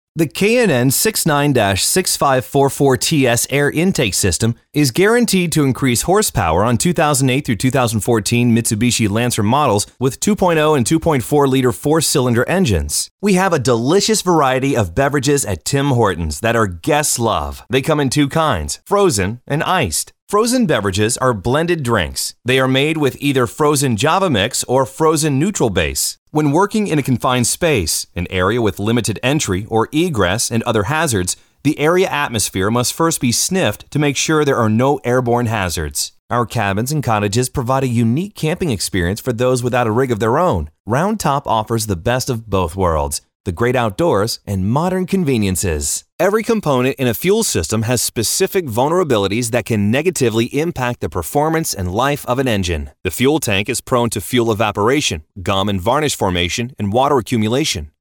The K&N 69-6544TS air intake system is guaranteed to increase horsepower on 2008 through 2014 Mitsubishi Lancer models with 2.0 and 2.4-liter four-cylinder engines. We have a delicious variety of beverages at Tim Hortons that our guests love. They come in two kinds, frozen and iced. Frozen beverages are blended drinks. They are made with either frozen Java Mix or frozen neutral base. When working in a confined space, an area with limited entry or egress and other hazards, the area atmosphere must first be sniffed to make sure there are no airborne hazards. Our cabins and cottages provide a unique camping experience for those without a rig of their own. Round Top offers the best of both worlds, the great outdoors and modern conveniences. Every component in a fuel system has specific vulnerabilities that can negatively impact the performance and life of an engine. The fuel tank is prone to fuel evaporation, gum and varnish formation, and water accumulation.